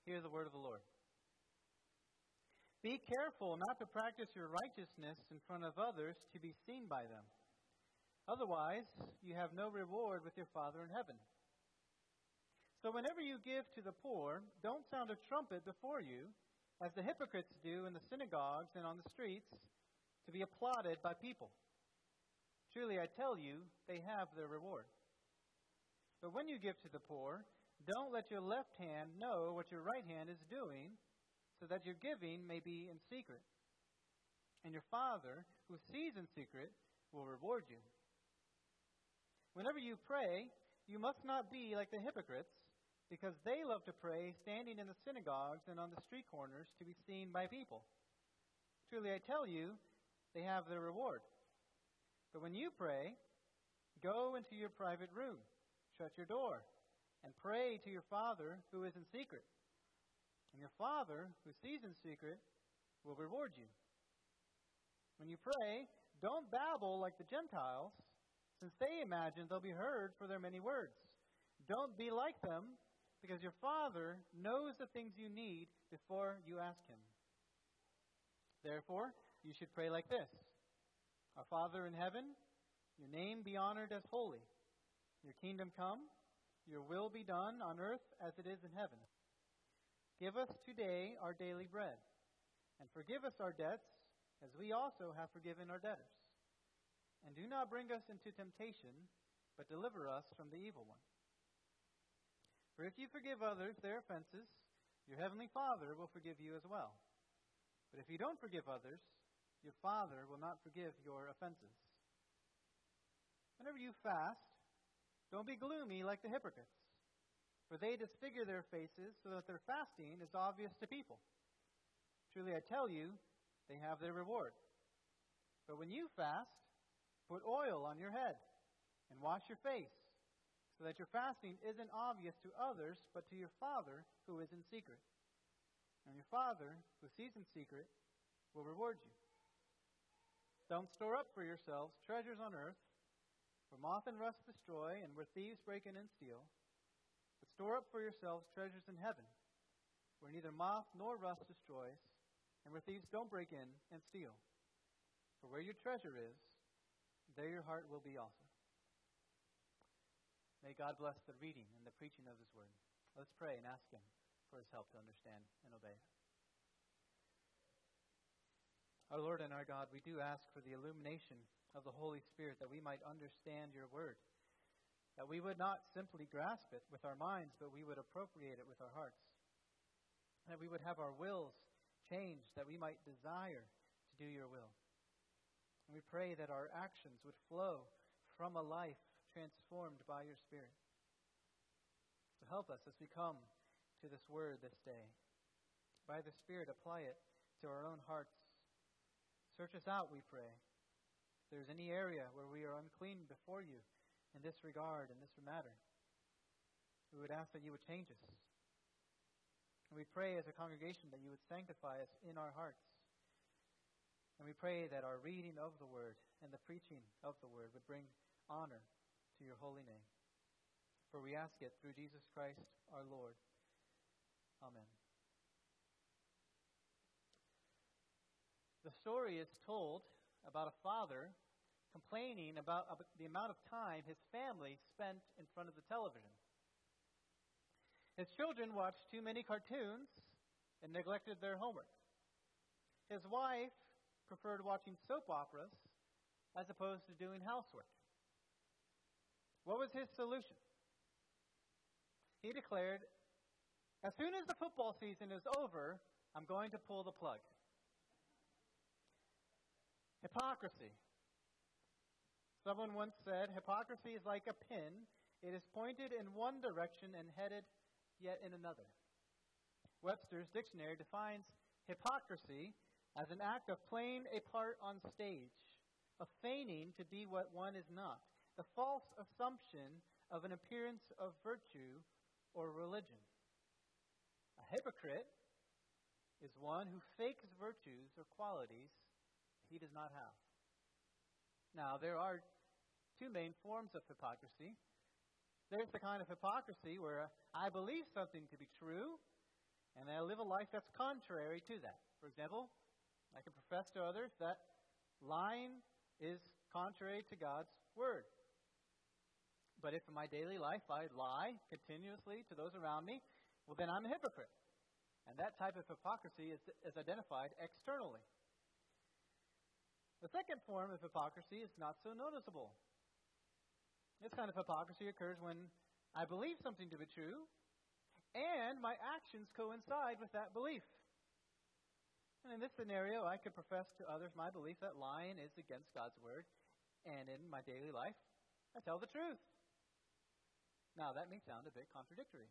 Hear the word of the Lord. Be careful not to practice your righteousness in front of others to be seen by them. Otherwise, you have no reward with your Father in heaven. So whenever you give to the poor, don't sound a trumpet before you, as the hypocrites do in the synagogues and on the streets, to be applauded by people. Truly, I tell you, they have their reward. But when you give to the poor, don't let your left hand know what your right hand is doing, so that your giving may be in secret. And your Father, who sees in secret, will reward you. Whenever you pray, you must not be like the hypocrites, because they love to pray standing in the synagogues and on the street corners to be seen by people. Truly, I tell you, they have their reward. But when you pray, go into your private room, shut your door, and pray to your Father who is in secret. And your Father who sees in secret will reward you. When you pray, don't babble like the Gentiles, since they imagine they'll be heard for their many words. Don't be like them, because your Father knows the things you need before you ask Him. Therefore, you should pray like this. Our Father in heaven, your name be honored as holy. Your kingdom come. Your will be done on earth as it is in heaven. Give us today our daily bread, and forgive us our debts, as we also have forgiven our debtors. And do not bring us into temptation, but deliver us from the evil one. For if you forgive others their offenses, your heavenly Father will forgive you as well. But if you don't forgive others, your Father will not forgive your offenses. Whenever you fast, don't be gloomy like the hypocrites, for they disfigure their faces so that their fasting is obvious to people. Truly, I tell you, they have their reward. But when you fast, put oil on your head and wash your face, so that your fasting isn't obvious to others, but to your Father who is in secret. And your Father, who sees in secret, will reward you. Don't store up for yourselves treasures on earth, where moth and rust destroy, and where thieves break in and steal. But store up for yourselves treasures in heaven, where neither moth nor rust destroys, and where thieves don't break in and steal. For where your treasure is, there your heart will be also. May God bless the reading and the preaching of His word. Let's pray and ask Him for His help to understand and obey it. Our Lord and our God, we do ask for the illumination of the Holy Spirit, that we might understand your word, that we would not simply grasp it with our minds, but we would appropriate it with our hearts, that we would have our wills changed, that we might desire to do your will. And we pray that our actions would flow from a life transformed by your Spirit. So help us as we come to this word this day. By the Spirit, apply it to our own hearts. Search us out, we pray. If there's any area where we are unclean before you in this regard, in this matter, we would ask that you would change us. And we pray as a congregation that you would sanctify us in our hearts. And we pray that our reading of the word and the preaching of the word would bring honor to your holy name. For we ask it through Jesus Christ our Lord. Amen. The story is told about a father complaining about the amount of time his family spent in front of the television. His children watched too many cartoons and neglected their homework. His wife preferred watching soap operas as opposed to doing housework. What was his solution? He declared, as soon as the football season is over, I'm going to pull the plug. Hypocrisy. Someone once said, hypocrisy is like a pin. It is pointed in one direction and headed yet in another. Webster's dictionary defines hypocrisy as an act of playing a part on stage, of feigning to be what one is not, the false assumption of an appearance of virtue or religion. A hypocrite is one who fakes virtues or qualities he does not have. Now, there are two main forms of hypocrisy. There's the kind of hypocrisy where I believe something to be true, and I live a life that's contrary to that. For example, I can profess to others that lying is contrary to God's word. But if in my daily life I lie continuously to those around me, well, then I'm a hypocrite. And that type of hypocrisy is identified externally. The second form of hypocrisy is not so noticeable. This kind of hypocrisy occurs when I believe something to be true, and my actions coincide with that belief. And in this scenario, I could profess to others my belief that lying is against God's word, and in my daily life, I tell the truth. Now, that may sound a bit contradictory.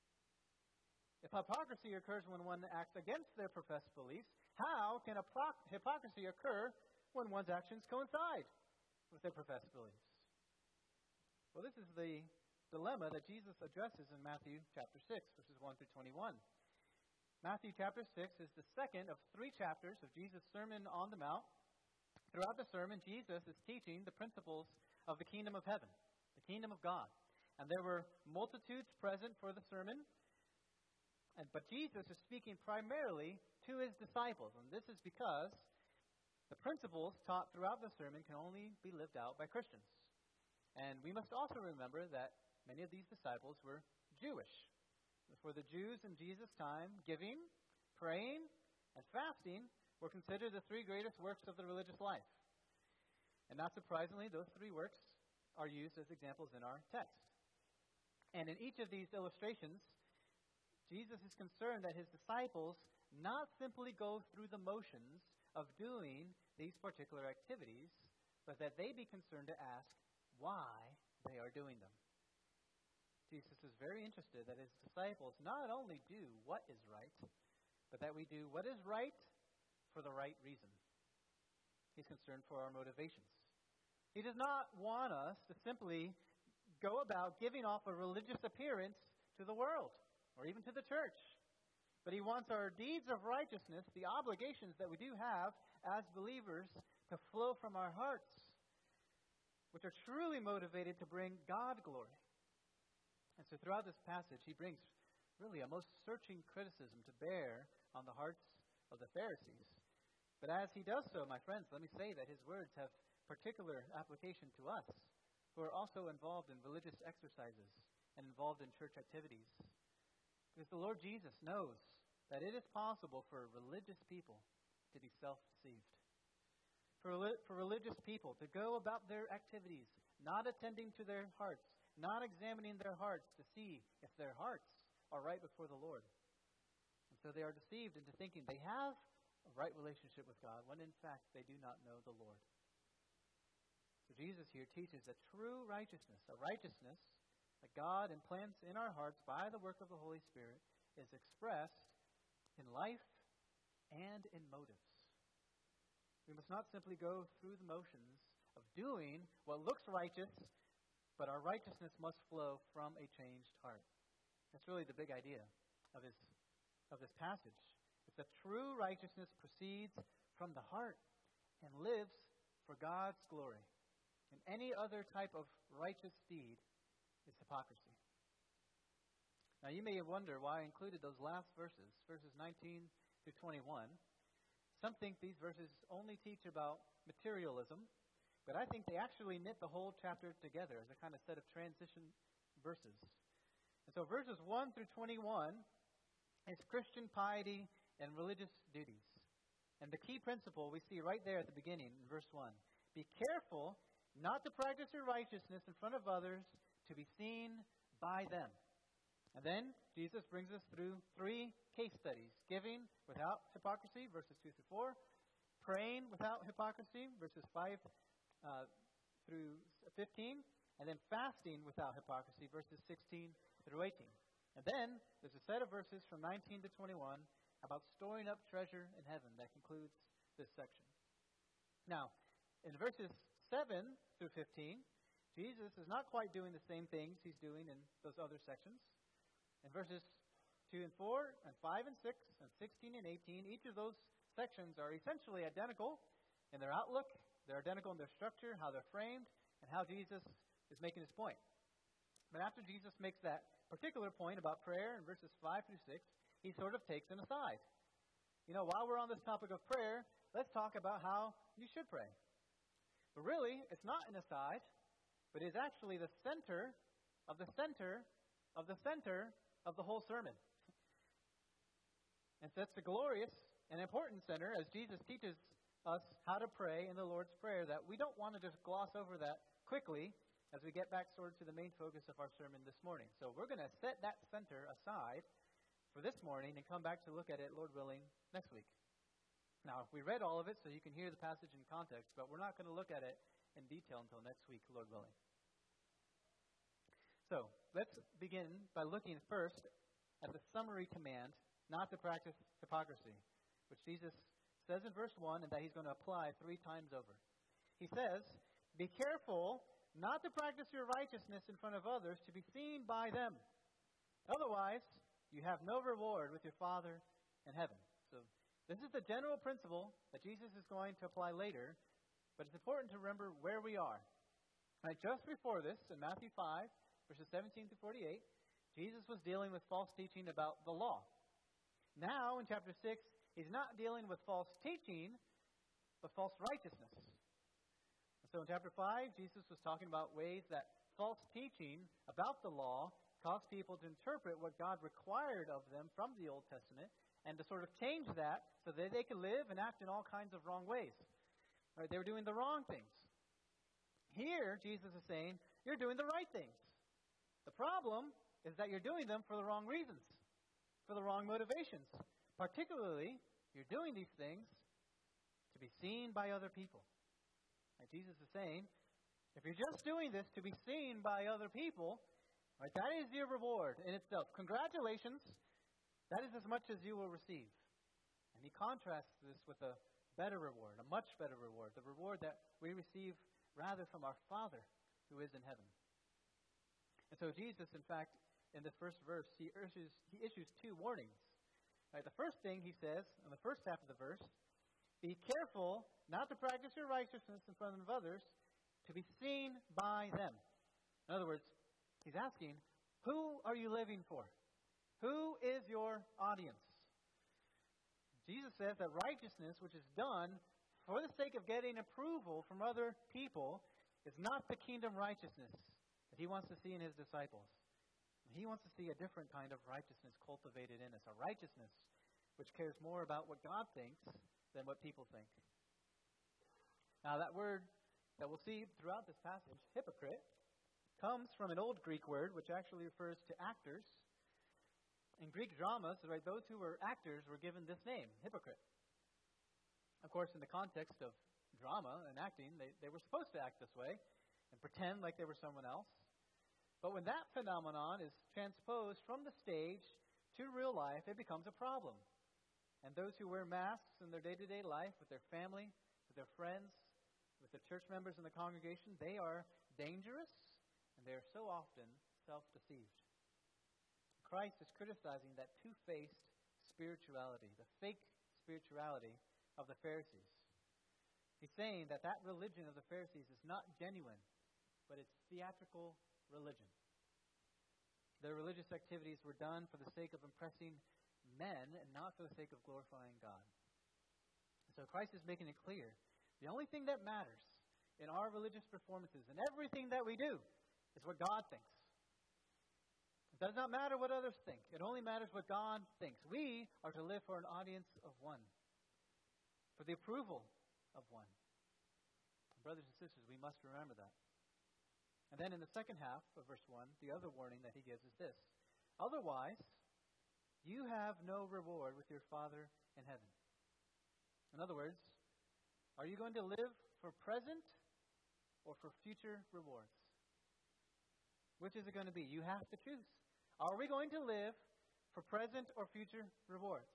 If hypocrisy occurs when one acts against their professed beliefs, how can hypocrisy occur when one's actions coincide with their professed beliefs? Well, this is the dilemma that Jesus addresses in Matthew chapter 6, verses 1 through 21. Matthew chapter 6 is the second of 3 chapters of Jesus' Sermon on the Mount. Throughout the sermon, Jesus is teaching the principles of the kingdom of heaven, the kingdom of God. And there were multitudes present for the sermon, but Jesus is speaking primarily to his disciples. And this is because the principles taught throughout the sermon can only be lived out by Christians. And we must also remember that many of these disciples were Jewish. For the Jews in Jesus' time, giving, praying, and fasting were considered the 3 greatest works of the religious life. And not surprisingly, those 3 works are used as examples in our text. And in each of these illustrations, Jesus is concerned that his disciples not simply go through the motions of doing these particular activities, but that they be concerned to ask why they are doing them. Jesus is very interested that his disciples not only do what is right, but that we do what is right for the right reason. He's concerned for our motivations. He does not want us to simply go about giving off a religious appearance to the world, or even to the church. But he wants our deeds of righteousness, the obligations that we do have as believers, to flow from our hearts, which are truly motivated to bring God glory. And so throughout this passage, he brings really a most searching criticism to bear on the hearts of the Pharisees. But as he does so, my friends, let me say that his words have particular application to us, who are also involved in religious exercises and involved in church activities. Because the Lord Jesus knows that it is possible for religious people to be self-deceived. For religious people to go about their activities, not attending to their hearts, not examining their hearts to see if their hearts are right before the Lord. And so they are deceived into thinking they have a right relationship with God, when in fact they do not know the Lord. So Jesus here teaches that true righteousness, a righteousness that God implants in our hearts by the work of the Holy Spirit, is expressed in life and in motives. We must not simply go through the motions of doing what looks righteous, but our righteousness must flow from a changed heart. That's really the big idea of this passage. It's that true righteousness proceeds from the heart and lives for God's glory. And any other type of righteous deed is hypocrisy. Now you may wonder why I included those last verses 19 through 21. Some think these verses only teach about materialism, but I think they actually knit the whole chapter together as a kind of set of transition verses. And so verses 1 through 21 is Christian piety and religious duties. And the key principle we see right there at the beginning in verse 1. Be careful not to practice your righteousness in front of others to be seen by them. And then Jesus brings us through 3 case studies. Giving without hypocrisy, verses 2 through 4. Praying without hypocrisy, verses 5 through 15. And then fasting without hypocrisy, verses 16 through 18. And then there's a set of verses from 19 to 21 about storing up treasure in heaven that concludes this section. Now, in verses 7 through 15, Jesus is not quite doing the same things he's doing in those other sections. In verses 2 and 4, and 5 and 6, and 16 and 18, each of those sections are essentially identical in their outlook, they're identical in their structure, how they're framed, and how Jesus is making his point. But after Jesus makes that particular point about prayer in verses 5 through 6, he sort of takes an aside. While we're on this topic of prayer, let's talk about how you should pray. But really, it's not an aside, but it's actually the center of the center of the center of the whole sermon. And that's a glorious and important center as Jesus teaches us how to pray in the Lord's Prayer, that we don't want to just gloss over that quickly as we get back sort of to the main focus of our sermon this morning. So we're going to set that center aside for this morning and come back to look at it, Lord willing, next week. Now, we read all of it so you can hear the passage in context, but we're not going to look at it in detail until next week, Lord willing. So, let's begin by looking first at the summary command, not to practice hypocrisy, which Jesus says in verse 1 and that he's going to apply 3 times over. He says, "Be careful not to practice your righteousness in front of others to be seen by them. Otherwise, you have no reward with your Father in heaven." So this is the general principle that Jesus is going to apply later, but it's important to remember where we are. Right, just before this, in Matthew 5, verses 17 to 48, Jesus was dealing with false teaching about the law. Now, in chapter 6, he's not dealing with false teaching, but false righteousness. So in chapter 5, Jesus was talking about ways that false teaching about the law caused people to interpret what God required of them from the Old Testament and to sort of change that so that they could live and act in all kinds of wrong ways. Right, they were doing the wrong things. Here, Jesus is saying, you're doing the right things. The problem is that you're doing them for the wrong reasons, for the wrong motivations. Particularly, you're doing these things to be seen by other people. Right, Jesus is saying, if you're just doing this to be seen by other people, right, that is your reward in itself. Congratulations, that is as much as you will receive. And he contrasts this with a better reward, a much better reward, the reward that we receive rather from our Father who is in heaven. And so Jesus, in fact, in this first verse, he issues 2 warnings. Right, the first thing he says, in the first half of the verse, be careful not to practice your righteousness in front of others to be seen by them. In other words, he's asking, who are you living for? Who is your audience? Jesus says that righteousness, which is done for the sake of getting approval from other people, is not the kingdom righteousness that he wants to see in his disciples. He wants to see a different kind of righteousness cultivated in us, a righteousness which cares more about what God thinks than what people think. Now, that word that we'll see throughout this passage, hypocrite, comes from an old Greek word which actually refers to actors. In Greek dramas, right, those who were actors were given this name, hypocrite. Of course, in the context of drama and acting, they were supposed to act this way and pretend like they were someone else. But when that phenomenon is transposed from the stage to real life, it becomes a problem. And those who wear masks in their day-to-day life with their family, with their friends, with the church members in the congregation, they are dangerous and they are so often self-deceived. Christ is criticizing that two-faced spirituality, the fake spirituality of the Pharisees. He's saying that religion of the Pharisees is not genuine, but it's theatrical religion. Their religious activities were done for the sake of impressing men and not for the sake of glorifying God. So Christ is making it clear. The only thing that matters in our religious performances and everything that we do is what God thinks. It does not matter what others think. It only matters what God thinks. We are to live for an audience of one, for the approval of one. Brothers and sisters, we must remember that. And then in the second half of verse 1, the other warning that he gives is this. Otherwise, you have no reward with your Father in heaven. In other words, are you going to live for present or for future rewards? Which is it going to be? You have to choose. Are we going to live for present or future rewards?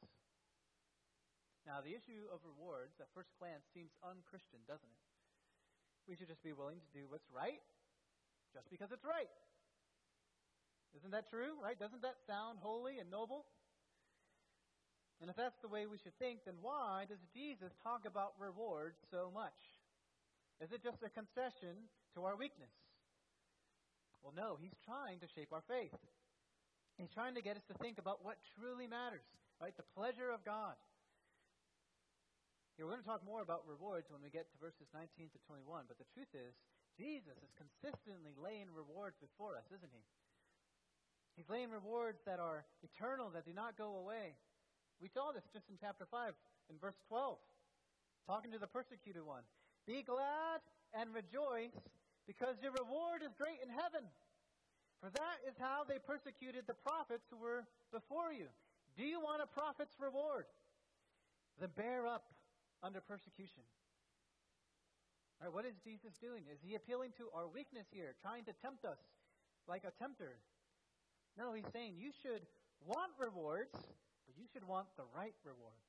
Now, the issue of rewards at first glance seems un-Christian, doesn't it? We should just be willing to do what's right just because it's right. Isn't that true, right? Doesn't that sound holy and noble? And if that's the way we should think, then why does Jesus talk about rewards so much? Is it just a concession to our weakness? Well, no, he's trying to shape our faith. He's trying to get us to think about what truly matters, right? The pleasure of God. Here, we're going to talk more about rewards when we get to verses 19 to 21, but the truth is, Jesus is consistently laying rewards before us, isn't he? He's laying rewards that are eternal, that do not go away. We saw this just in chapter 5, in verse 12, talking to the persecuted one. Be glad and rejoice, because your reward is great in heaven. For that is how they persecuted the prophets who were before you. Do you want a prophet's reward? Then bear up under persecution. All right, what is Jesus doing? Is he appealing to our weakness here, trying to tempt us like a tempter? No, he's saying you should want rewards, but you should want the right reward.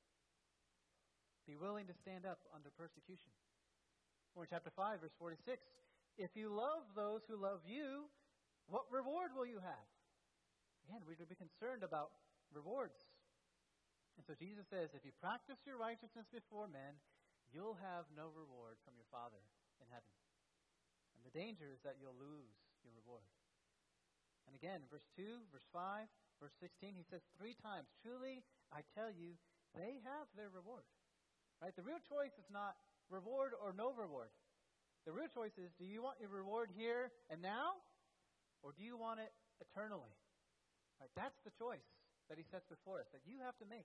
Be willing to stand up under persecution. Or in chapter 5, verse 46, if you love those who love you, what reward will you have? Again, we should be concerned about rewards. And so Jesus says, if you practice your righteousness before men, you'll have no reward from your Father in heaven. And the danger is that you'll lose your reward. And again, verse 2, verse 5, verse 16, he says 3 times, truly, I tell you, they have their reward. Right? The real choice is not reward or no reward. The real choice is, do you want your reward here and now? Or do you want it eternally? Right? That's the choice that he sets before us, that you have to make.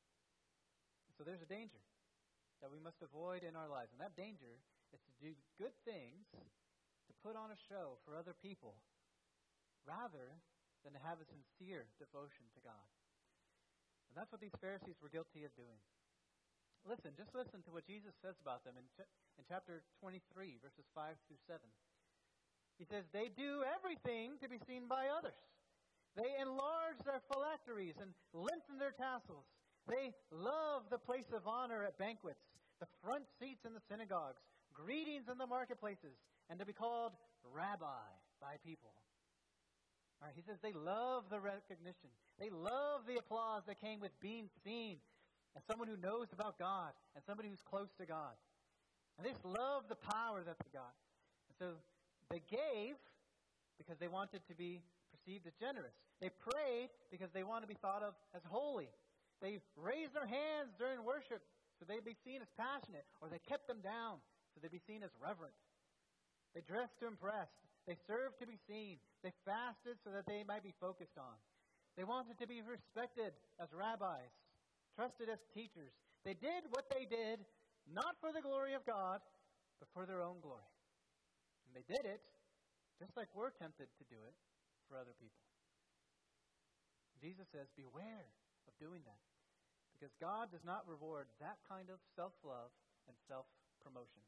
So there's a danger that we must avoid in our lives. And that danger is to do good things, to put on a show for other people, rather than to have a sincere devotion to God. And that's what these Pharisees were guilty of doing. Just listen to what Jesus says about them in chapter 23, verses 5 through 7. He says, they do everything to be seen by others. They enlarge their phylacteries and lengthen their tassels. They love the place of honor at banquets, the front seats in the synagogues, greetings in the marketplaces, and to be called rabbi by people. All right, he says they love the recognition. They love the applause that came with being seen as someone who knows about God and somebody who's close to God. And they just love the power that's God. And so they gave because they wanted to be perceived as generous. They prayed because they want to be thought of as holy. They raised their hands during worship so they'd be seen as passionate, or they kept them down so they'd be seen as reverent. They dressed to impress. They served to be seen. They fasted so that they might be focused on. They wanted to be respected as rabbis, trusted as teachers. They did what they did, not for the glory of God, but for their own glory. And they did it just like we're tempted to do it for other people. Jesus says, beware of doing that, because God does not reward that kind of self-love and self-promotion.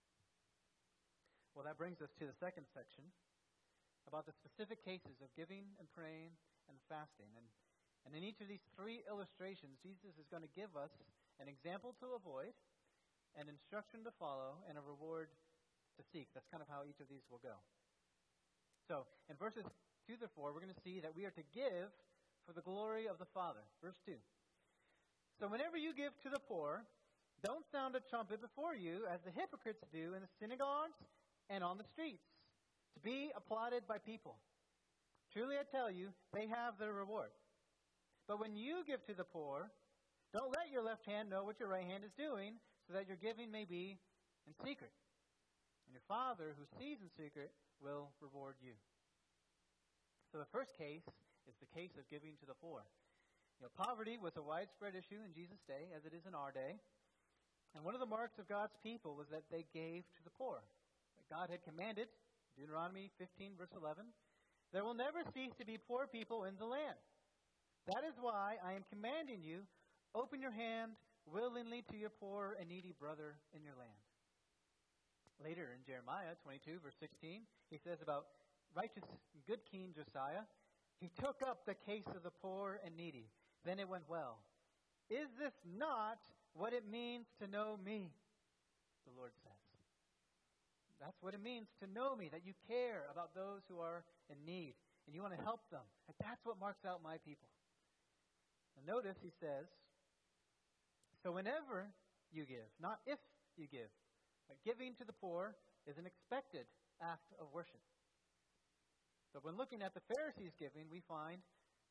Well, that brings us to the second section about the specific cases of giving and praying and fasting. And in each of these 3 illustrations, Jesus is going to give us an example to avoid, an instruction to follow, and a reward to seek. That's kind of how each of these will go. So, in verses 2 to 4, we're going to see that we are to give for the glory of the Father. Verse 2. So whenever you give to the poor, don't sound a trumpet before you, as the hypocrites do in the synagogues and on the streets, to be applauded by people. Truly I tell you, they have their reward. But when you give to the poor, don't let your left hand know what your right hand is doing, so that your giving may be in secret. And your Father, who sees in secret, will reward you. So the first case is the case of giving to the poor. Poverty was a widespread issue in Jesus' day, as it is in our day. And one of the marks of God's people was that they gave to the poor. God had commanded, Deuteronomy 15, verse 11, there will never cease to be poor people in the land. That is why I am commanding you, open your hand willingly to your poor and needy brother in your land. Later in Jeremiah 22, verse 16, he says about righteous and good King Josiah, he took up the case of the poor and needy. Then it went well. Is this not what it means to know me? The Lord says. That's what it means to know me, that you care about those who are in need, and you want to help them. And that's what marks out my people. And notice he says, so whenever you give, not if you give. Giving to the poor is an expected act of worship. But when looking at the Pharisees' giving, we find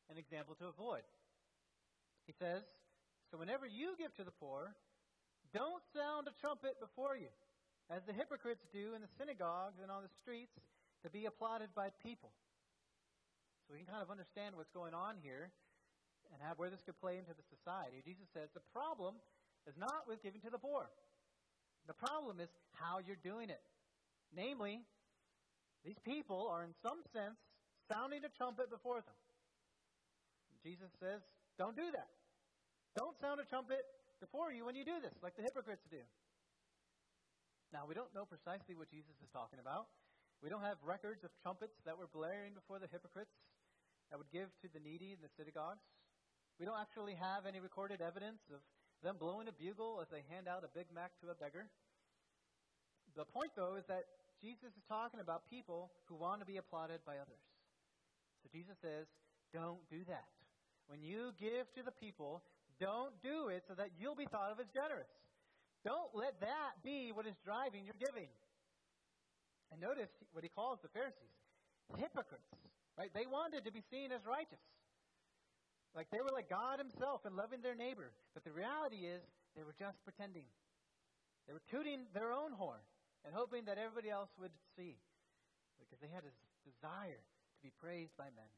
an example to avoid. He says, so whenever you give to the poor, don't sound a trumpet before you, as the hypocrites do in the synagogues and on the streets, to be applauded by people. So we can kind of understand what's going on here and where this could play into the society. Jesus says the problem is not with giving to the poor. The problem is how you're doing it. Namely, these people are in some sense sounding a trumpet before them. Jesus says, don't do that. Don't sound a trumpet before you when you do this, like the hypocrites do. Now, we don't know precisely what Jesus is talking about. We don't have records of trumpets that were blaring before the hypocrites that would give to the needy in the synagogues. We don't actually have any recorded evidence of them blowing a bugle as they hand out a Big Mac to a beggar. The point, though, is that Jesus is talking about people who want to be applauded by others. So Jesus says, don't do that. When you give to the people, don't do it so that you'll be thought of as generous. Don't let that be what is driving your giving. And notice what he calls the Pharisees hypocrites. Right? They wanted to be seen as righteous. Like they were like God himself and loving their neighbor. But the reality is they were just pretending. They were tooting their own horn and hoping that everybody else would see. Because they had this desire to be praised by men.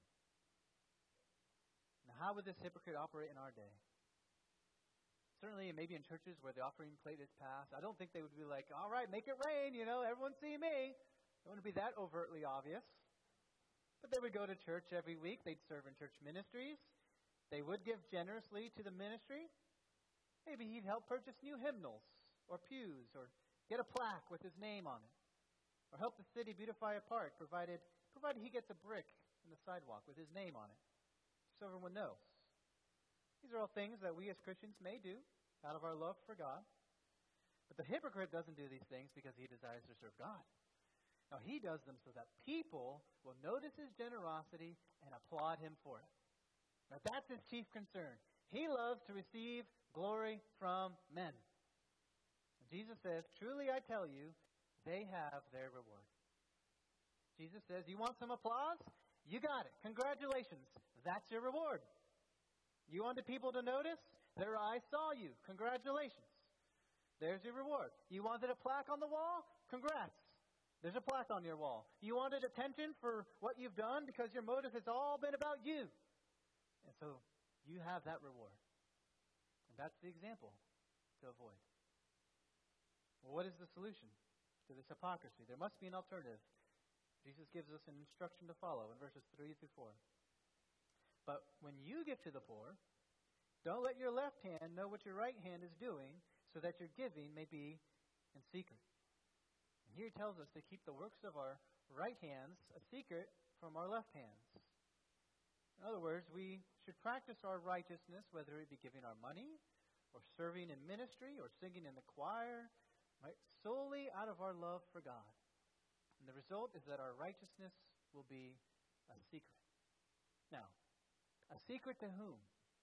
Now, how would this hypocrite operate in our day? Certainly, maybe in churches where the offering plate is passed, I don't think they would be like, all right, make it rain, everyone see me. It wouldn't be that overtly obvious. But they would go to church every week. They'd serve in church ministries. They would give generously to the ministry. Maybe he'd help purchase new hymnals or pews or get a plaque with his name on it. Or help the city beautify a park, provided he gets a brick in the sidewalk with his name on it, so everyone knows. These are all things that we as Christians may do out of our love for God. But the hypocrite doesn't do these things because he desires to serve God. No, he does them so that people will notice his generosity and applaud him for it. Now, that's his chief concern. He loves to receive glory from men. And Jesus says, truly I tell you, they have their reward. Jesus says, you want some applause? You got it. Congratulations. That's your reward. You wanted people to notice? Their eyes saw you. Congratulations. There's your reward. You wanted a plaque on the wall? Congrats. There's a plaque on your wall. You wanted attention for what you've done because your motive has all been about you. And so you have that reward. And that's the example to avoid. Well, what is the solution to this hypocrisy? There must be an alternative. Jesus gives us an instruction to follow in verses 3 through 4. But when you give to the poor, don't let your left hand know what your right hand is doing, so that your giving may be in secret. And here he tells us to keep the works of our right hands a secret from our left hands. In other words, we should practice our righteousness, whether it be giving our money, or serving in ministry, or singing in the choir, right, solely out of our love for God. And the result is that our righteousness will be a secret. Now, a secret to whom?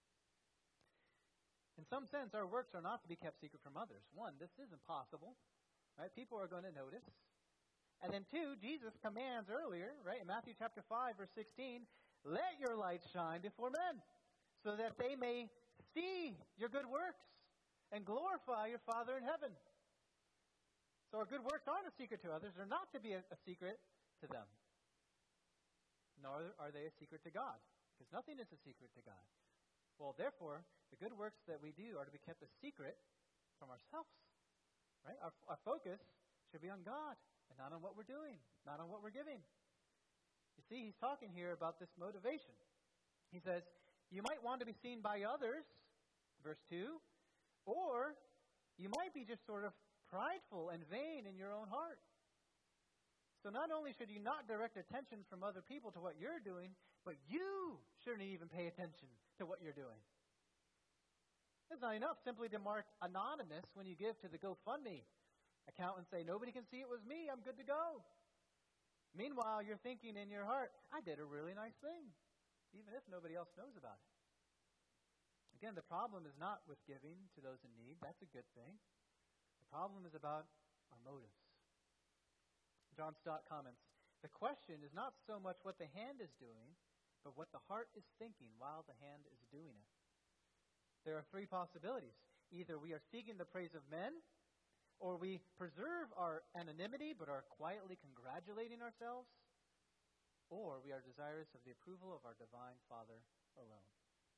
In some sense, our works are not to be kept secret from others. One, this is impossible. Right? People are going to notice. And then two, Jesus commands earlier, right, in Matthew chapter 5, verse 16, let your light shine before men, so that they may see your good works and glorify your Father in heaven. So our good works aren't a secret to others. They're not to be a secret to them. Nor are they a secret to God. Because nothing is a secret to God. Well, therefore, the good works that we do are to be kept a secret from ourselves. Right? Our focus should be on God and not on what we're doing, not on what we're giving. You see, he's talking here about this motivation. He says, you might want to be seen by others, verse 2, or you might be just sort of prideful and vain in your own heart. So not only should you not direct attention from other people to what you're doing, but you shouldn't even pay attention to what you're doing. It's not enough simply to mark anonymous when you give to the GoFundMe account and say, nobody can see it was me, I'm good to go. Meanwhile, you're thinking in your heart, I did a really nice thing, even if nobody else knows about it. Again, the problem is not with giving to those in need. That's a good thing. The problem is about our motives. John Stott comments, the question is not so much what the hand is doing, but what the heart is thinking while the hand is doing it. There are three possibilities. Either we are seeking the praise of men, or we preserve our anonymity but are quietly congratulating ourselves, or we are desirous of the approval of our divine Father alone.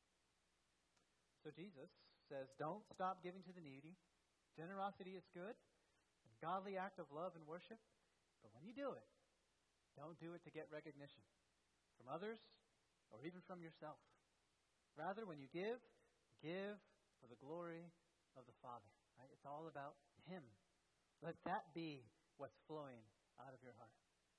So Jesus says, don't stop giving to the needy. Generosity is good, a godly act of love and worship, but when you do it, don't do it to get recognition from others or even from yourself. Rather, when you give for the glory of the Father. Right? It's all about Him. Let that be what's flowing out of your heart.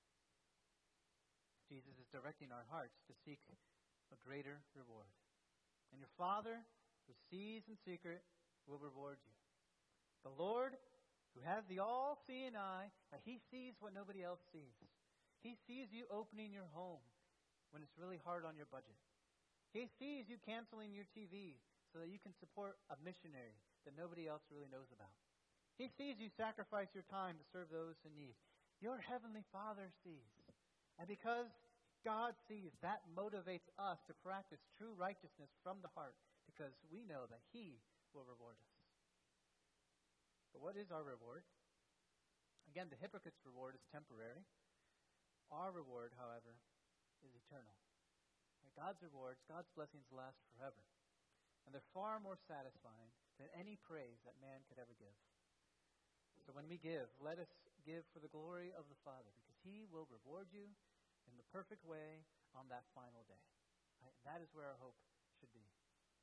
Jesus is directing our hearts to seek a greater reward. And your Father, who sees in secret, will reward you. The Lord, who has the all-seeing eye, He sees what nobody else sees. He sees you opening your home when it's really hard on your budget. He sees you canceling your TV so that you can support a missionary that nobody else really knows about. He sees you sacrifice your time to serve those in need. Your Heavenly Father sees. And because God sees, that motivates us to practice true righteousness from the heart, because we know that He will reward us. But what is our reward? Again, the hypocrite's reward is temporary. Our reward, however, is eternal. God's rewards, God's blessings last forever. And they're far more satisfying than any praise that man could ever give. So when we give, let us give for the glory of the Father, because He will reward you in the perfect way on that final day. Right? That is where our hope should be.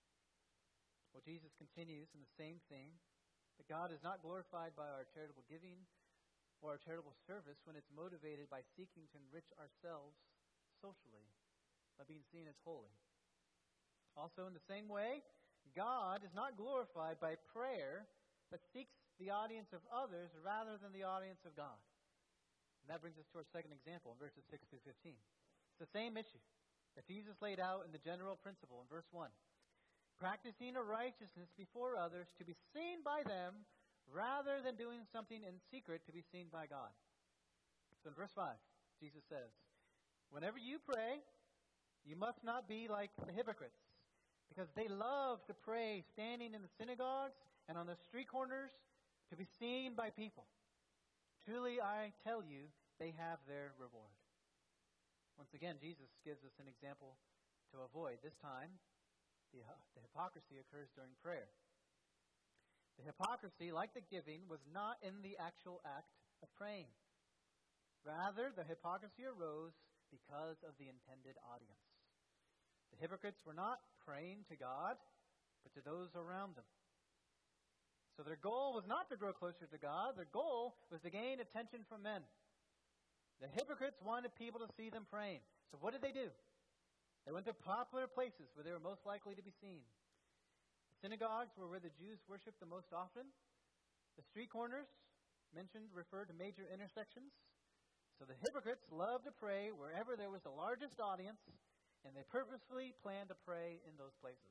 Well, Jesus continues in the same theme, that God is not glorified by our charitable giving or our charitable service when it's motivated by seeking to enrich ourselves socially, by being seen as holy. Also, in the same way, God is not glorified by prayer that seeks the audience of others rather than the audience of God. And that brings us to our second example in verses 6 through 15. It's the same issue that Jesus laid out in the general principle in verse 1. Practicing a righteousness before others to be seen by them rather than doing something in secret to be seen by God. So in verse 5, Jesus says, whenever you pray, you must not be like the hypocrites, because they love to pray standing in the synagogues and on the street corners to be seen by people. Truly, I tell you, they have their reward. Once again, Jesus gives us an example to avoid. This time, the hypocrisy occurs during prayer. The hypocrisy, like the giving, was not in the actual act of praying. Rather, the hypocrisy arose because of the intended audience. The hypocrites were not praying to God, but to those around them. So their goal was not to grow closer to God. Their goal was to gain attention from men. The hypocrites wanted people to see them praying. So what did they do? They went to popular places where they were most likely to be seen. The synagogues were where the Jews worshiped the most often. The street corners mentioned referred to major intersections. So the hypocrites loved to pray wherever there was the largest audience, and they purposefully planned to pray in those places.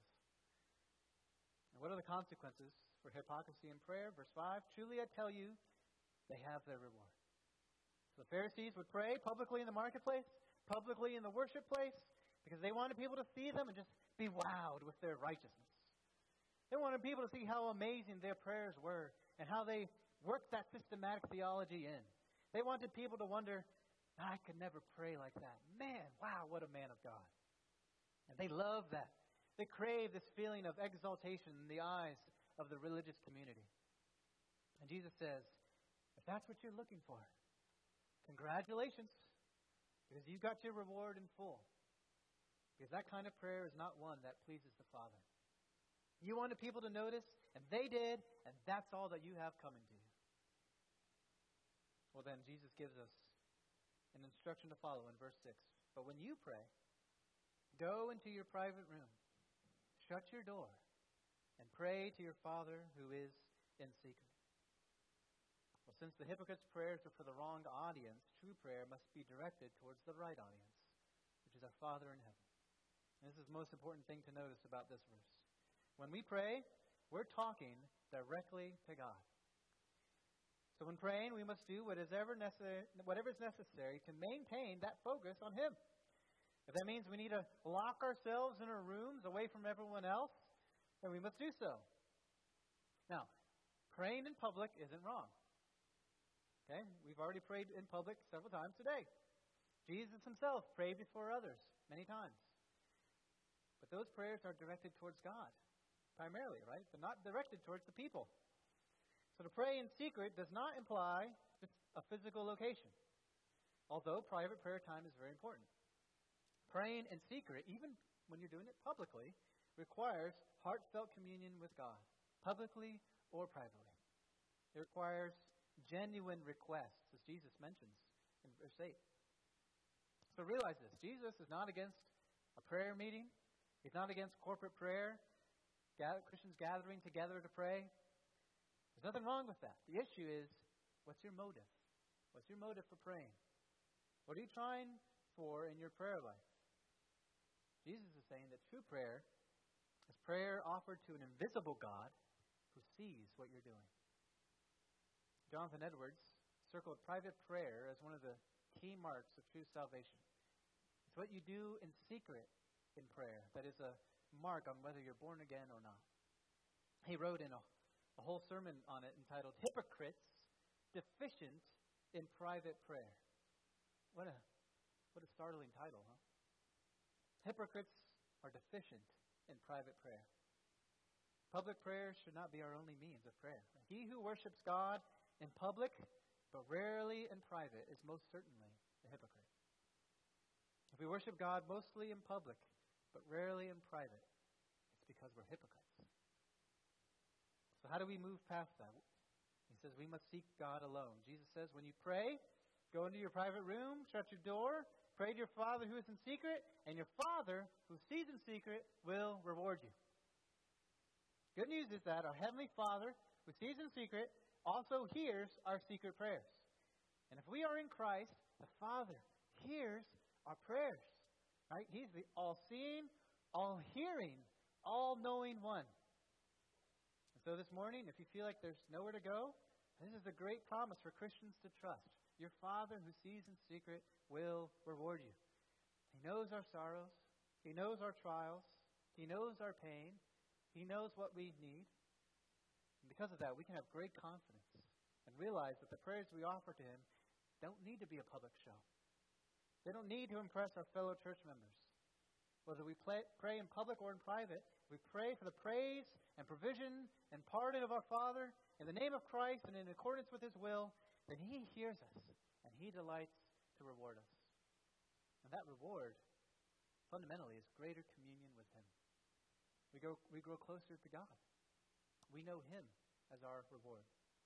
And what are the consequences for hypocrisy in prayer? Verse 5, truly I tell you, they have their reward. So the Pharisees would pray publicly in the marketplace, publicly in the worship place, because they wanted people to see them and just be wowed with their righteousness. They wanted people to see how amazing their prayers were and how they worked that systematic theology in. They wanted people to wonder, I could never pray like that. Man, wow, what a man of God. And they love that. They crave this feeling of exaltation in the eyes of the religious community. And Jesus says, if that's what you're looking for, congratulations, because you got your reward in full. Because that kind of prayer is not one that pleases the Father. You wanted people to notice, and they did, and that's all that you have coming to you. Well then, Jesus gives us an instruction to follow in verse 6. But when you pray, go into your private room, shut your door, and pray to your Father who is in secret. Well, since the hypocrites' prayers were for the wrong audience, true prayer must be directed towards the right audience, which is our Father in heaven. And this is the most important thing to notice about this verse. When we pray, we're talking directly to God. So when praying, we must do whatever is necessary to maintain that focus on Him. If that means we need to lock ourselves in our rooms away from everyone else, then we must do so. Now, praying in public isn't wrong. Okay? We've already prayed in public several times today. Jesus himself prayed before others many times. But those prayers are directed towards God, primarily, right? They're not directed towards the people. So to pray in secret does not imply just a physical location, although private prayer time is very important. Praying in secret, even when you're doing it publicly, requires heartfelt communion with God, publicly or privately. It requires genuine requests, as Jesus mentions in verse 8. So realize this. Jesus is not against a prayer meeting. He's not against corporate prayer, Christians gathering together to pray. There's nothing wrong with that. The issue is, what's your motive? What's your motive for praying? What are you trying for in your prayer life? Jesus is saying that true prayer is prayer offered to an invisible God who sees what you're doing. Jonathan Edwards circled private prayer as one of the key marks of true salvation. It's what you do in secret in prayer that is a mark on whether you're born again or not. He wrote in a whole sermon on it entitled, Hypocrites Deficient in Private Prayer. What a startling title, huh? Hypocrites are deficient in private prayer. Public prayer should not be our only means of prayer. He who worships God in public, but rarely in private, is most certainly a hypocrite. If we worship God mostly in public, but rarely in private, it's because we're hypocrites. So how do we move past that? He says we must seek God alone. Jesus says when you pray, go into your private room, shut your door, pray to your Father who is in secret, and your Father who sees in secret will reward you. Good news is that our Heavenly Father who sees in secret also hears our secret prayers. And if we are in Christ, the Father hears our prayers. Right? He's the all-seeing, all-hearing, all-knowing one. And so this morning, if you feel like there's nowhere to go, this is a great promise for Christians to trust. Your Father who sees in secret will reward you. He knows our sorrows. He knows our trials. He knows our pain. He knows what we need. And because of that, we can have great confidence and realize that the prayers we offer to Him don't need to be a public show. They don't need to impress our fellow church members. Whether we pray in public or in private, we pray for the praise and provision and pardon of our Father in the name of Christ and in accordance with His will, then He hears us and He delights to reward us. And that reward, fundamentally, is greater communion with Him. We grow closer to God. We know Him as our reward.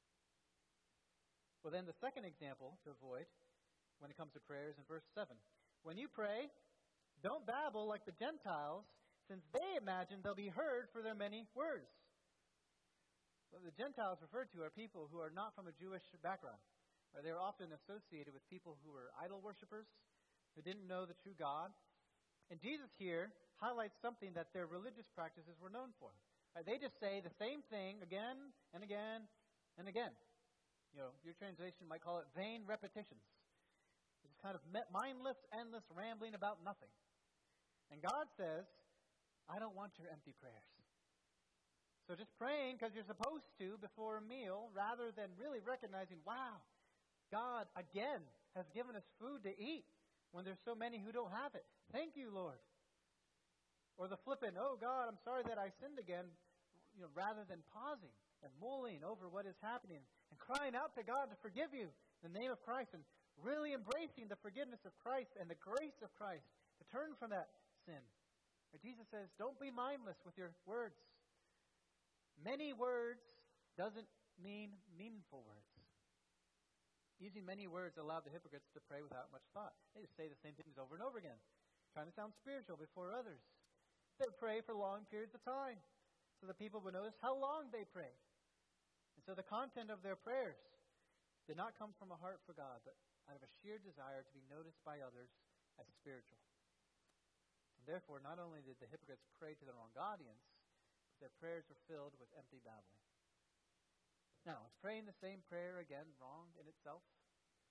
Well, then the second example to avoid when it comes to prayer is in verse 7. When you pray, don't babble like the Gentiles, since they imagine they'll be heard for their many words. Well, the Gentiles referred to are people who are not from a Jewish background. They are often associated with people who were idol worshippers, who didn't know the true God. And Jesus here highlights something that their religious practices were known for. They just say the same thing again and again and again. Your translation might call it vain repetitions. It's kind of mindless, endless rambling about nothing. And God says, I don't want your empty prayers. So just praying because you're supposed to before a meal rather than really recognizing, wow, God again has given us food to eat when there's so many who don't have it. Thank you, Lord. Or the flippant, oh God, I'm sorry that I sinned again, rather than pausing and mulling over what is happening and crying out to God to forgive you in the name of Christ and really embracing the forgiveness of Christ and the grace of Christ to turn from that sin. But Jesus says, don't be mindless with your words. Many words doesn't mean meaningful words. Using many words allowed the hypocrites to pray without much thought. They just say the same things over and over again, trying to sound spiritual before others. They would pray for long periods of time so that people would notice how long they prayed. And so the content of their prayers did not come from a heart for God, but out of a sheer desire to be noticed by others as spiritual. And therefore, not only did the hypocrites pray to the wrong audience, but their prayers were filled with empty babbling. Now, is praying the same prayer again wrong in itself?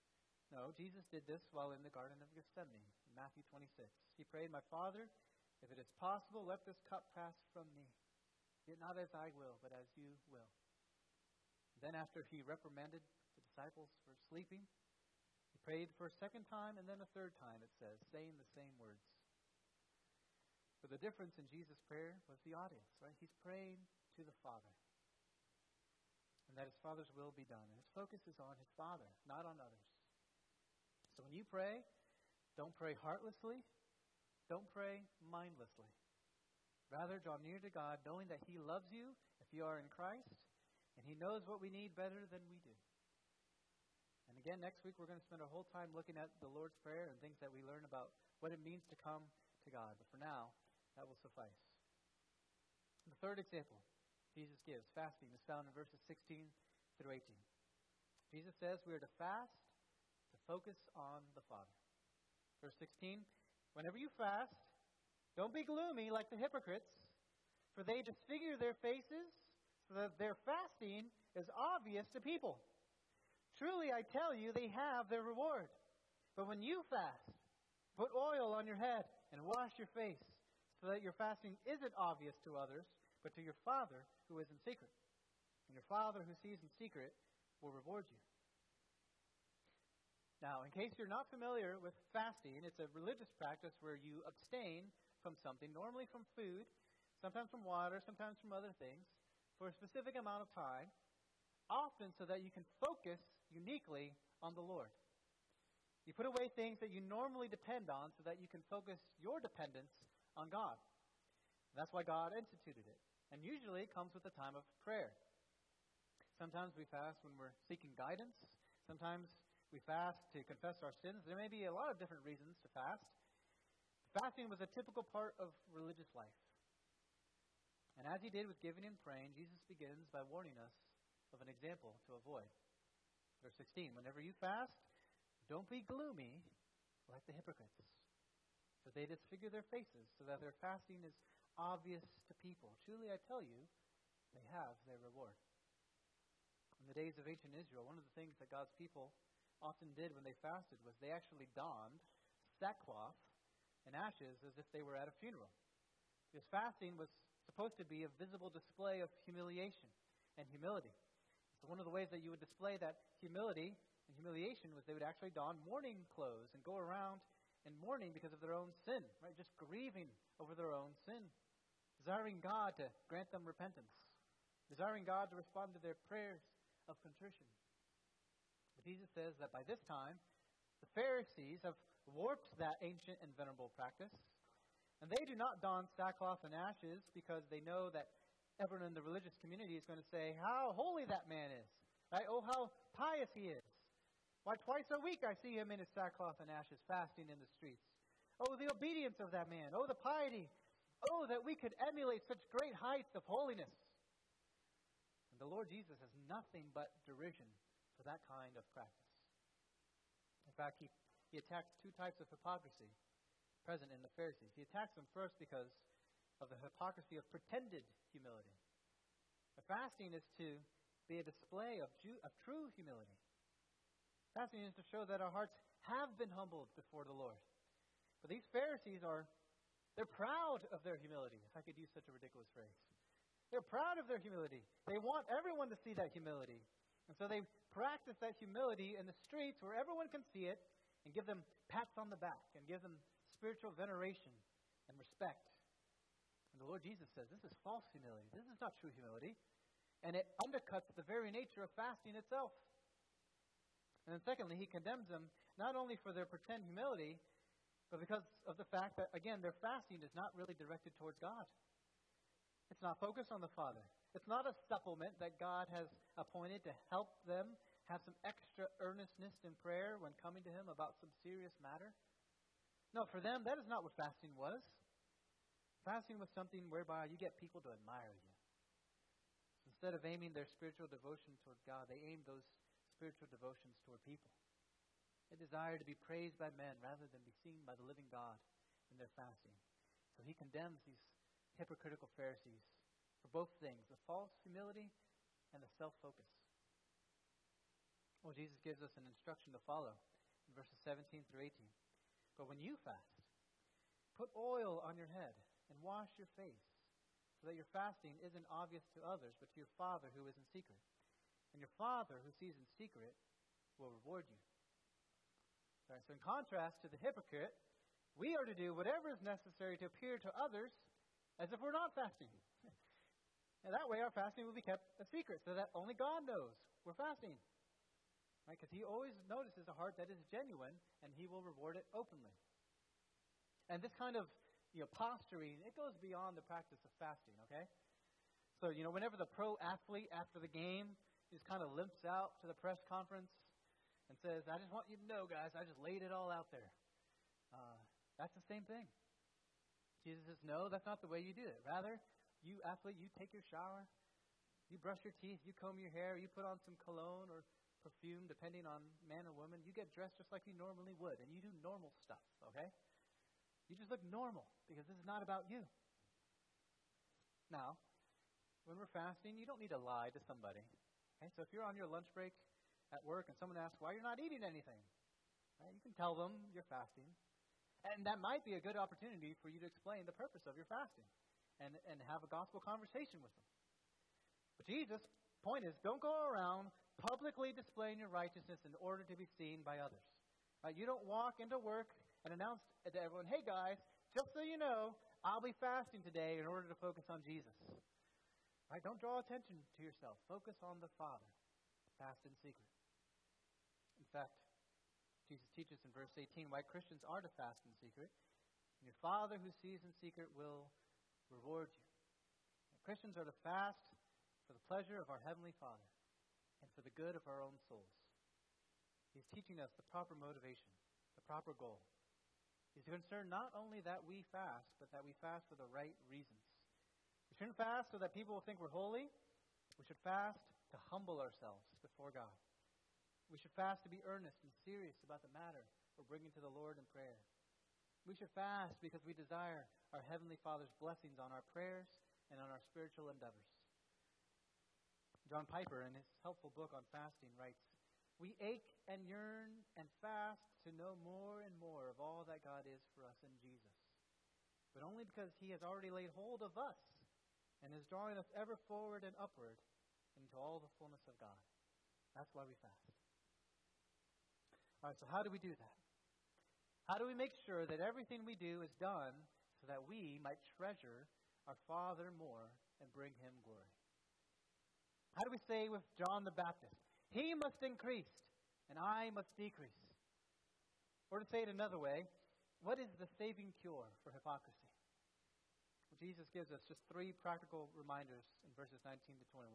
No, Jesus did this while in the Garden of Gethsemane, in Matthew 26. He prayed, "My Father, if it is possible, let this cup pass from me. Yet not as I will, but as you will." Then after he reprimanded the disciples for sleeping, he prayed for a second time and then a third time, it says, saying the same words. But the difference in Jesus' prayer was the audience, right? He's praying to the Father, and that his Father's will be done. And his focus is on his Father, not on others. So when you pray, don't pray heartlessly. Don't pray mindlessly. Rather, draw near to God, knowing that he loves you if you are in Christ, and he knows what we need better than we do. And again, next week we're going to spend our whole time looking at the Lord's Prayer and things that we learn about what it means to come to God. But for now, that will suffice. The third example Jesus gives, fasting, is found in verses 16 through 18. Jesus says we are to fast to focus on the Father. Verse 16, "Whenever you fast, don't be gloomy like the hypocrites, for they disfigure their faces so that their fasting is obvious to people. Truly, I tell you, they have their reward. But when you fast, put oil on your head and wash your face, so that your fasting isn't obvious to others, but to your Father who is in secret. And your Father who sees in secret will reward you." Now, in case you're not familiar with fasting, it's a religious practice where you abstain from something, normally from food, sometimes from water, sometimes from other things, for a specific amount of time, often so that you can focus uniquely on the Lord. You put away things that you normally depend on so that you can focus your dependence on God. That's why God instituted it. And usually it comes with a time of prayer. Sometimes we fast when we're seeking guidance. Sometimes we fast to confess our sins. There may be a lot of different reasons to fast. Fasting was a typical part of religious life. And as he did with giving and praying, Jesus begins by warning us of an example to avoid. Verse 16, "Whenever you fast, don't be gloomy like the hypocrites, for they disfigure their faces so that their fasting is obvious to people. Truly, I tell you, they have their reward." In the days of ancient Israel, one of the things that God's people often did when they fasted was they actually donned sackcloth and ashes as if they were at a funeral. Because fasting was supposed to be a visible display of humiliation and humility. So one of the ways that you would display that humility and humiliation was they would actually don mourning clothes and go around in mourning because of their own sin, right? Just grieving over their own sin, desiring God to grant them repentance, desiring God to respond to their prayers of contrition. But Jesus says that by this time, the Pharisees have warped that ancient and venerable practice, and they do not don sackcloth and ashes because they know that everyone in the religious community is going to say how holy that man is, right? Oh, how pious he is. Why, twice a week I see him in his sackcloth and ashes fasting in the streets. Oh, the obedience of that man. Oh, the piety. Oh, that we could emulate such great heights of holiness. And the Lord Jesus has nothing but derision for that kind of practice. In fact, he attacks two types of hypocrisy present in the Pharisees. He attacks them first because of the hypocrisy of pretended humility. The fasting is to be a display of true humility. Fasting is to show that our hearts have been humbled before the Lord. But these Pharisees they're proud of their humility, if I could use such a ridiculous phrase. They're proud of their humility. They want everyone to see that humility. And so they practice that humility in the streets where everyone can see it and give them pats on the back and give them spiritual veneration and respect. And the Lord Jesus says this is false humility. This is not true humility. And it undercuts the very nature of fasting itself. And then secondly, he condemns them not only for their pretend humility, but because of the fact that, again, their fasting is not really directed towards God. It's not focused on the Father. It's not a supplement that God has appointed to help them have some extra earnestness in prayer when coming to Him about some serious matter. No, for them, that is not what fasting was. Fasting was something whereby you get people to admire you. Instead of aiming their spiritual devotion toward God, they aim those spiritual devotions toward people. They desire to be praised by men rather than be seen by the living God in their fasting. So he condemns these hypocritical Pharisees for both things, the false humility and the self-focus. Well, Jesus gives us an instruction to follow verses 17 through 18. But when you fast, put oil on your head and wash your face, so that your fasting isn't obvious to others, but to your Father who is in secret. And your Father who sees in secret will reward you. Right, so in contrast to the hypocrite, we are to do whatever is necessary to appear to others as if we're not fasting. And that way our fasting will be kept a secret, so that only God knows we're fasting. Right? Because He always notices a heart that is genuine, and He will reward it openly. And this kind of posturing, it goes beyond the practice of fasting, okay? So, whenever the pro athlete after the game just kind of limps out to the press conference and says, I just want you to know, guys, I just laid it all out there. That's the same thing. Jesus says, no, that's not the way you do it. Rather, you athlete, you take your shower, you brush your teeth, you comb your hair, you put on some cologne or perfume, depending on man or woman. You get dressed just like you normally would, and you do normal stuff, okay? You just look normal, because this is not about you. Now, when we're fasting, you don't need to lie to somebody. Okay? So if you're on your lunch break at work and someone asks why you're not eating anything, right, you can tell them you're fasting. And that might be a good opportunity for you to explain the purpose of your fasting and have a gospel conversation with them. But Jesus' point is, don't go around publicly displaying your righteousness in order to be seen by others. Right? You don't walk into work and announce to everyone, hey guys, just so you know, I'll be fasting today in order to focus on Jesus. Right? Don't draw attention to yourself. Focus on the Father. Fast in secret. In fact, Jesus teaches in verse 18 why Christians are to fast in secret. And your Father who sees in secret will reward you. And Christians are to fast for the pleasure of our Heavenly Father and for the good of our own souls. He's teaching us the proper motivation, the proper goal. He's concerned not only that we fast, but that we fast for the right reasons. We shouldn't fast so that people will think we're holy. We should fast to humble ourselves before God. We should fast to be earnest and serious about the matter we're bringing to the Lord in prayer. We should fast because we desire our Heavenly Father's blessings on our prayers and on our spiritual endeavors. John Piper, in his helpful book on fasting, writes, we ache and yearn and fast to know more and more of all that God is for us in Jesus, but only because He has already laid hold of us and is drawing us ever forward and upward into all the fullness of God. That's why we fast. All right, so how do we do that? How do we make sure that everything we do is done so that we might treasure our Father more and bring Him glory? How do we say with John the Baptist, He must increase and I must decrease? Or to say it another way, what is the saving cure for hypocrisy? Well, Jesus gives us just 3 practical reminders in verses 19 to 21.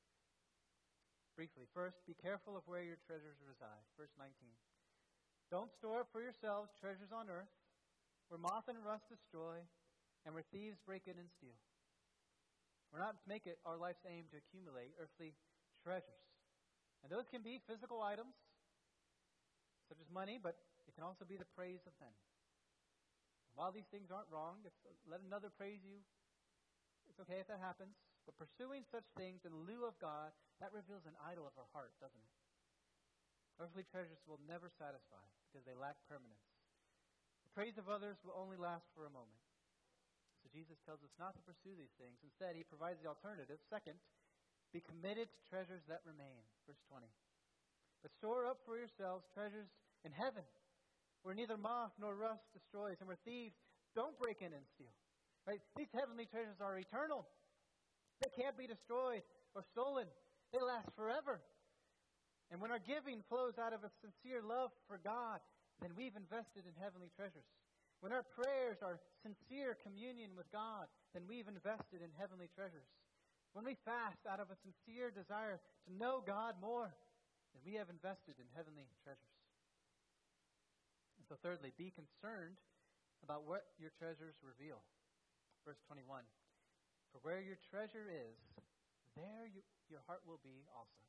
Briefly, first, be careful of where your treasures reside. Verse 19. Don't store up for yourselves treasures on earth, where moth and rust destroy, and where thieves break in and steal. We're not to make it our life's aim to accumulate earthly treasures. And those can be physical items, such as money, but it can also be the praise of men. And while these things aren't wrong, let another praise you, it's okay if that happens. But pursuing such things in lieu of God, that reveals an idol of our heart, doesn't it? Earthly treasures will never satisfy because they lack permanence. The praise of others will only last for a moment. So Jesus tells us not to pursue these things. Instead, He provides the alternative. Second, be committed to treasures that remain. Verse 20. But store up for yourselves treasures in heaven, where neither moth nor rust destroys, and where thieves don't break in and steal. Right? These heavenly treasures are eternal. They can't be destroyed or stolen. They last forever. And when our giving flows out of a sincere love for God, then we've invested in heavenly treasures. When our prayers are sincere communion with God, then we've invested in heavenly treasures. When we fast out of a sincere desire to know God more, then we have invested in heavenly treasures. And so thirdly, be concerned about what your treasures reveal. Verse 21. For where your treasure is, there your heart will be also.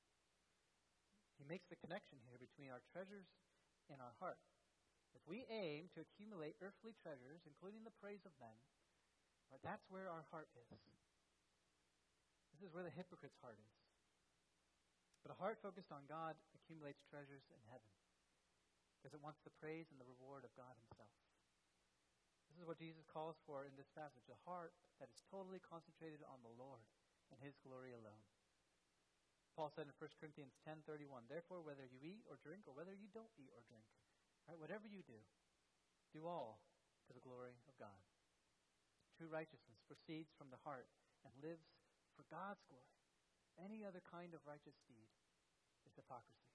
He makes the connection here between our treasures and our heart. If we aim to accumulate earthly treasures, including the praise of men, that's where our heart is. This is where the hypocrite's heart is. But a heart focused on God accumulates treasures in heaven. because it wants the praise and the reward of God himself. This is what Jesus calls for in this passage, a heart that is totally concentrated on the Lord and his glory alone. Paul said in 1 Corinthians 10:31, therefore, whether you eat or drink, or whether you don't eat or drink, right, whatever you do all to the glory of God. True righteousness proceeds from the heart and lives for God's glory. Any other kind of righteous deed is hypocrisy.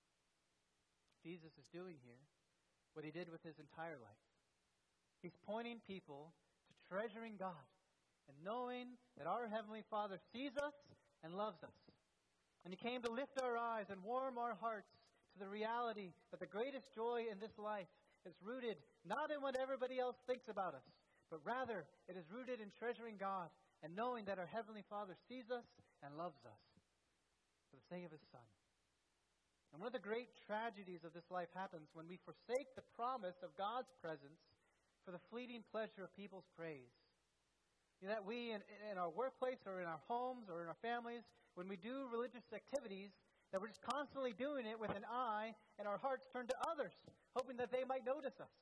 Jesus is doing here what he did with his entire life. He's pointing people to treasuring God and knowing that our Heavenly Father sees us and loves us. And he came to lift our eyes and warm our hearts to the reality that the greatest joy in this life is rooted not in what everybody else thinks about us, but rather it is rooted in treasuring God and knowing that our Heavenly Father sees us and loves us for the sake of his Son. And one of the great tragedies of this life happens when we forsake the promise of God's presence for the fleeting pleasure of people's praise. You know, that we in our workplace or in our homes or in our families, when we do religious activities, that we're just constantly doing it with an eye and our hearts turned to others, hoping that they might notice us.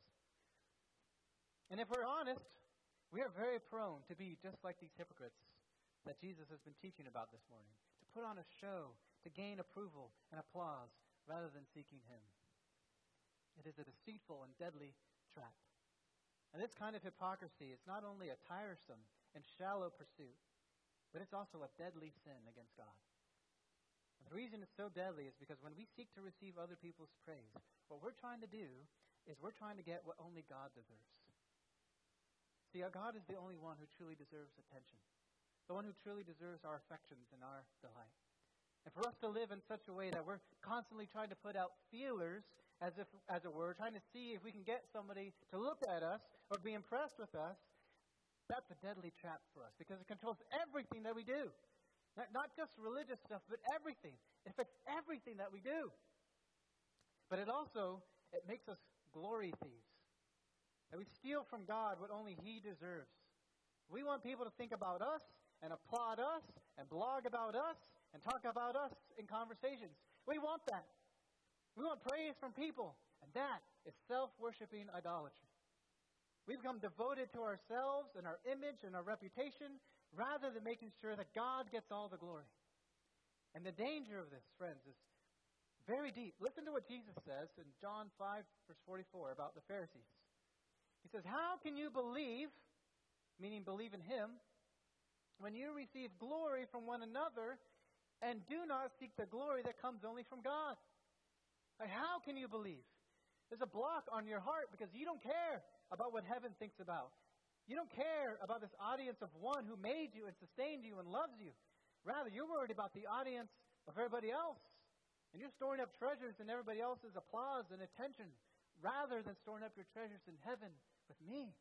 And if we're honest, we are very prone to be just like these hypocrites that Jesus has been teaching about this morning, to put on a show, to gain approval and applause rather than seeking him. It is a deceitful and deadly trap. And this kind of hypocrisy is not only a tiresome and shallow pursuit, but it's also a deadly sin against God. And the reason it's so deadly is because when we seek to receive other people's praise, what we're trying to do is we're trying to get what only God deserves. See, God is the only one who truly deserves attention, the one who truly deserves our affections and our delight. And for us to live in such a way that we're constantly trying to put out feelers, as it were, trying to see if we can get somebody to look at us or be impressed with us, that's a deadly trap for us because it controls everything that we do. Not just religious stuff, but everything. It affects everything that we do. But it makes us glory thieves. That we steal from God what only he deserves. We want people to think about us and applaud us and blog about us and talk about us in conversations. We want that. We want praise from people. And that is self-worshiping idolatry. We become devoted to ourselves and our image and our reputation rather than making sure that God gets all the glory. And the danger of this, friends, is very deep. Listen to what Jesus says in John 5, verse 44 about the Pharisees. He says, how can you believe, meaning believe in him, when you receive glory from one another and do not seek the glory that comes only from God? Like, how can you believe? There's a block on your heart because you don't care about what heaven thinks about. You don't care about this audience of one who made you and sustained you and loves you. Rather, you're worried about the audience of everybody else. And you're storing up treasures in everybody else's applause and attention rather than storing up your treasures in heaven with me.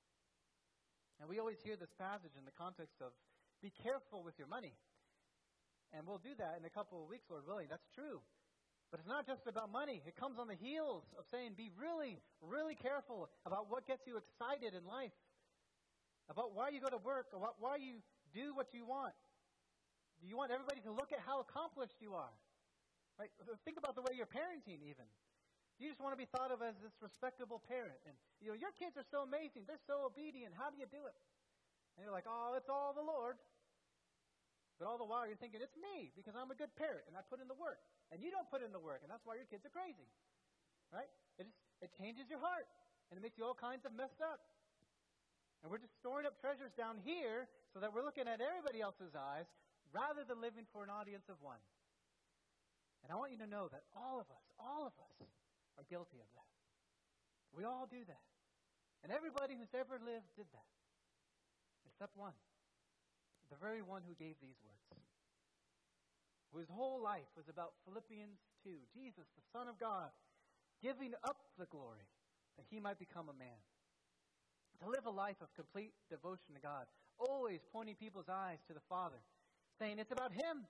And we always hear this passage in the context of be careful with your money. And we'll do that in a couple of weeks, Lord willing. That's true. But it's not just about money. It comes on the heels of saying be really, really careful about what gets you excited in life, about why you go to work, about why you do what you want. Do you want everybody to look at how accomplished you are? Right? Think about the way you're parenting even. You just want to be thought of as this respectable parent. And your kids are so amazing. They're so obedient. How do you do it? And you're like, oh, it's all the Lord. But all the while you're thinking, it's me because I'm a good parent and I put in the work. And you don't put in the work, and that's why your kids are crazy. Right? It changes your heart, and it makes you all kinds of messed up. And we're just storing up treasures down here so that we're looking at everybody else's eyes rather than living for an audience of one. And I want you to know that all of us are guilty of that. We all do that. And everybody who's ever lived did that. Except one. The very one who gave these words. Whose whole life was about Philippians 2, Jesus, the Son of God, giving up the glory that he might become a man. To live a life of complete devotion to God, always pointing people's eyes to the Father, saying, it's about him,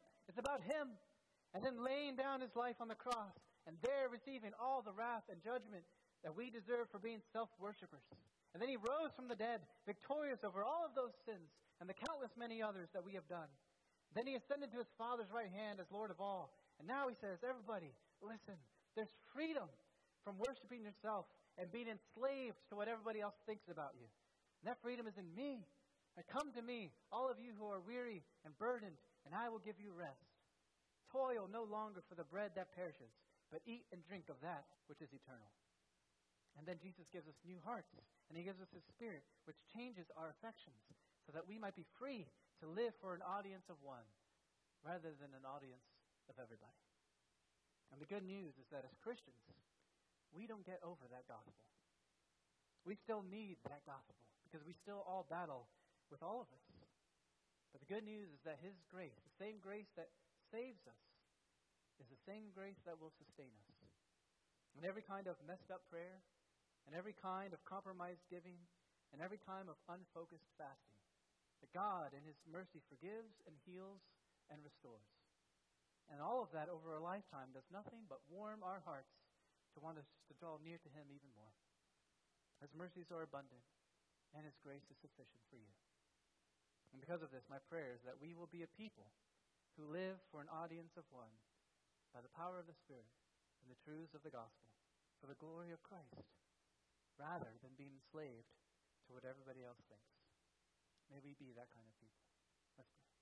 and then laying down his life on the cross, and there receiving all the wrath and judgment that we deserve for being self-worshippers. And then he rose from the dead, victorious over all of those sins and the countless many others that we have done. Then he ascended to his Father's right hand as Lord of all. And now he says, everybody, listen, there's freedom. from worshiping yourself and being enslaved to what everybody else thinks about you. And that freedom is in me. And come to me, all of you who are weary and burdened, and I will give you rest. Toil no longer for the bread that perishes, but eat and drink of that which is eternal. And then Jesus gives us new hearts, and He gives us His Spirit, which changes our affections, so that we might be free to live for an audience of one, rather than an audience of everybody. And the good news is that as Christians, we don't get over that gospel. We still need that gospel, because we still all battle with all of us. But the good news is that His grace, the same grace that saves us, is the same grace that will sustain us. And every kind of messed up prayer, and every kind of compromised giving, and every time of unfocused fasting, that God in His mercy forgives and heals and restores. And all of that over a lifetime does nothing but warm our hearts to want us to draw near to Him even more. His mercies are abundant, and His grace is sufficient for you. And because of this, my prayer is that we will be a people who live for an audience of one by the power of the Spirit and the truths of the gospel for the glory of Christ, rather than being enslaved to what everybody else thinks. May we be that kind of people. Let's pray.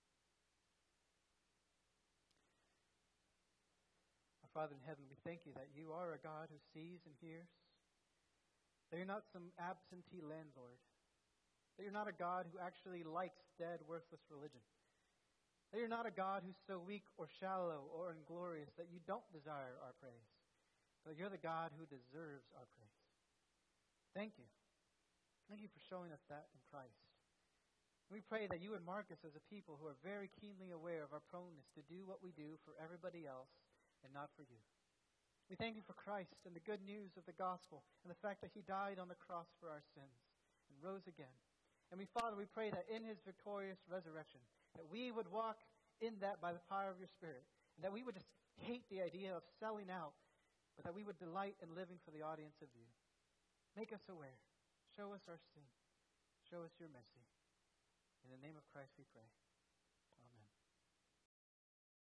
Our Father in heaven, we thank You that You are a God who sees and hears. That You're not some absentee landlord. That You're not a God who actually likes dead, worthless religion. That You're not a God who's so weak or shallow or inglorious that You don't desire our praise. But You're the God who deserves our praise. Thank You. Thank You for showing us that in Christ. We pray that You would mark us as a people who are very keenly aware of our proneness to do what we do for everybody else and not for You. We thank You for Christ and the good news of the gospel and the fact that He died on the cross for our sins and rose again. And Father, we pray that in His victorious resurrection, that we would walk in that by the power of Your Spirit, and that we would just hate the idea of selling out, but that we would delight in living for the audience of You. Make us aware. Show us our sin. Show us Your mercy. In the name of Christ we pray.